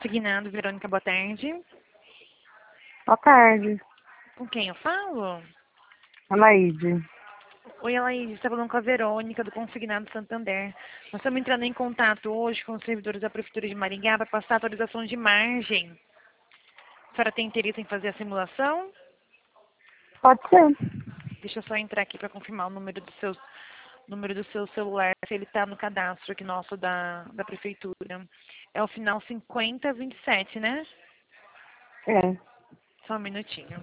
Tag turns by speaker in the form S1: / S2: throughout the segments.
S1: Consignado, Verônica, boa tarde.
S2: Boa tarde,
S1: Com quem eu falo?
S2: Anaíde.
S1: Oi, Laís, está falando com a Verônica, do Consignado Santander. Nós estamos entrando em contato hoje com os servidores da Prefeitura de Maringá para passar a atualização de margem. A senhora tem interesse em fazer a simulação?
S2: Pode ser.
S1: Deixa eu só entrar aqui para confirmar o número do seu celular, se ele está no cadastro aqui nosso da Prefeitura. É o final 5027, né?
S2: É.
S1: Só um minutinho.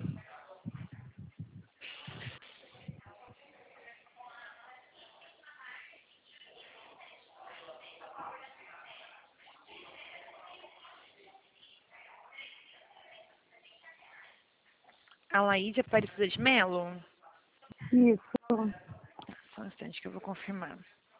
S1: A Laíde Aparecida de Melo?
S2: Isso.
S1: Só um instante que eu vou confirmar.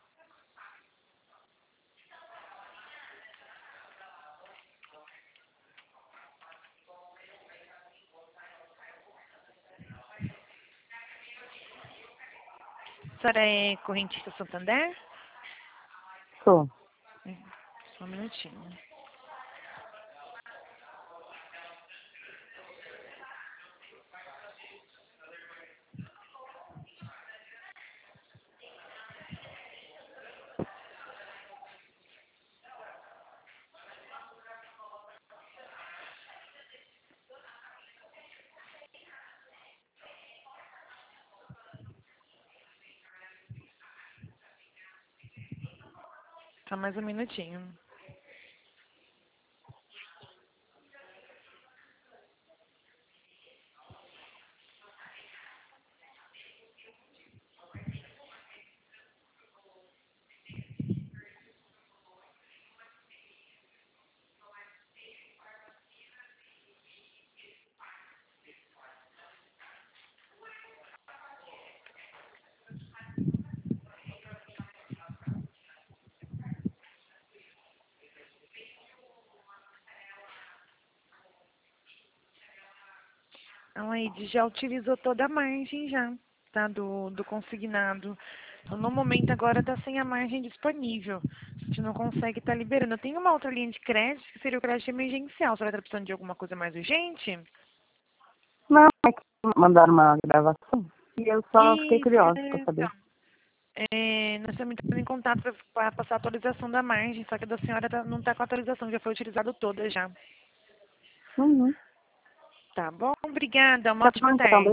S1: A senhora é correntista Santander?
S2: Sou.
S1: Só um minutinho. Só mais um minutinho. A Laíde já utilizou toda a margem já, tá? Do consignado. Então, no momento agora está sem a margem disponível. A gente não consegue estar liberando. Eu tenho uma outra linha de crédito, que seria o crédito emergencial. A senhora está precisando de alguma coisa mais urgente?
S2: Não, é que mandaram uma gravação e eu só fiquei
S1: Isso,
S2: curiosa pra saber.
S1: nós estamos entrando em contato para passar a atualização da margem, só que a da senhora não está com a atualização, já foi utilizado toda já.
S2: Uhum.
S1: Tá bom? Obrigada, uma
S2: Tá
S1: ótima
S2: bom, então.
S1: tarde.